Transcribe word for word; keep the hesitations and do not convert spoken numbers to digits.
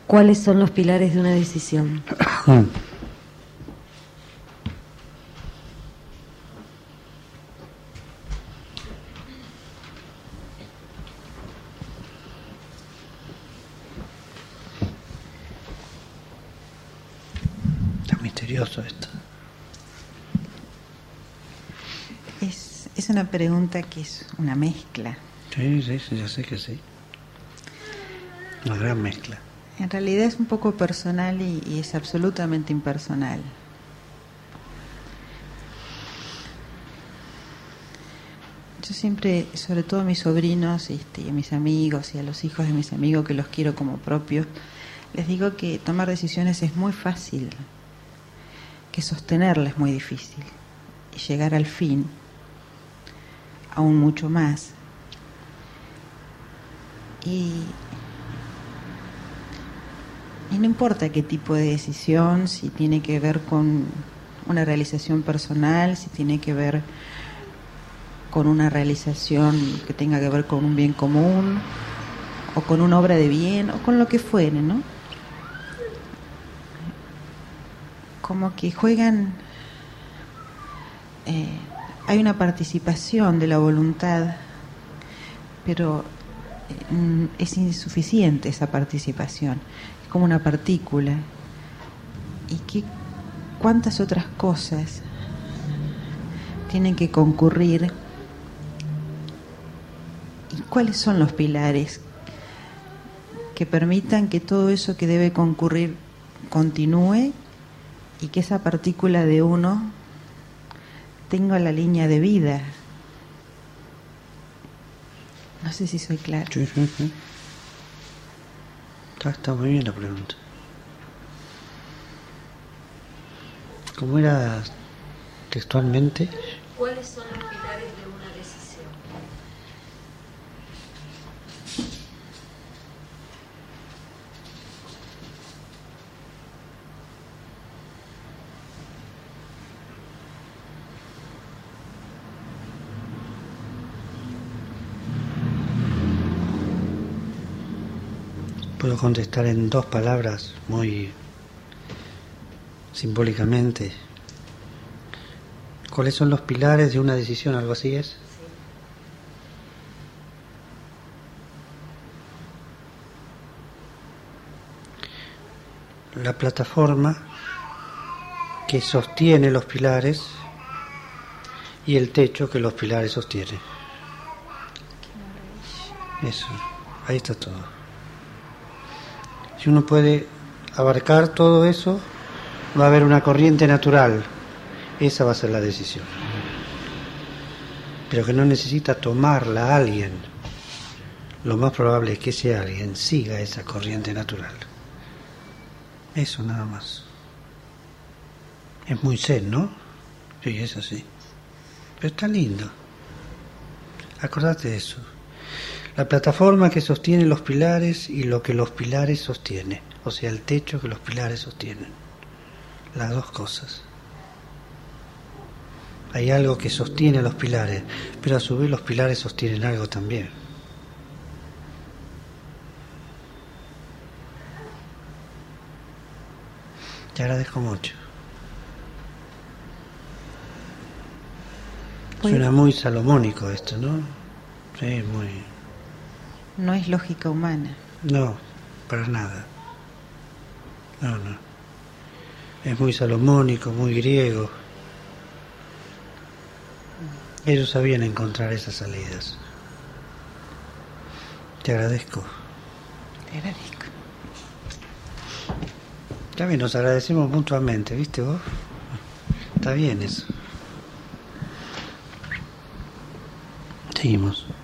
¿Cuáles son los pilares de una decisión? Está misterioso esto. Es, es una pregunta que es una mezcla. Sí, sí, sí, yo sé que sí. Una gran mezcla. En realidad es un poco personal y, y es absolutamente impersonal. Yo siempre, sobre todo a mis sobrinos este, y a mis amigos y a los hijos de mis amigos que los quiero como propios, les digo que tomar decisiones es muy fácil, que sostenerlas es muy difícil y llegar al fin aún mucho más. Y Y no importa qué tipo de decisión, si tiene que ver con una realización personal, si tiene que ver con una realización que tenga que ver con un bien común, o con una obra de bien, o con lo que fuere, ¿no? Como que juegan... Eh, hay una participación de la voluntad, pero eh, es insuficiente esa participación. Como una partícula, y que cuántas otras cosas tienen que concurrir, y cuáles son los pilares que permitan que todo eso que debe concurrir continúe y que esa partícula de uno tenga la línea de vida. No sé si soy clara. Sí, sí, sí. Está, está muy bien la pregunta. ¿Cómo era textualmente? ¿Cuáles son los pilares de una decisión? Puedo contestar en dos palabras, muy simbólicamente. ¿Cuáles son los pilares de una decisión? ¿Algo así es? Sí. La plataforma que sostiene los pilares y el techo que los pilares sostienen. Eso, ahí está todo. Si uno puede abarcar todo eso, va a haber una corriente natural. Esa va a ser la decisión. Pero que no necesita tomarla a alguien. Lo más probable es que ese alguien siga esa corriente natural. Eso nada más. Es muy zen, ¿no? Sí, es así. Pero está lindo. Acordate de eso. La plataforma que sostiene los pilares y lo que los pilares sostienen. O sea, el techo que los pilares sostienen. Las dos cosas. Hay algo que sostiene a los pilares, pero a su vez los pilares sostienen algo también. Te agradezco mucho. Suena muy salomónico esto, ¿no? Sí, muy... No es lógica humana. No, para nada. No, no. Es muy salomónico, muy griego. Ellos sabían encontrar esas salidas. Te agradezco. Te agradezco. También nos agradecemos mutuamente, ¿viste vos? Está bien eso. Seguimos.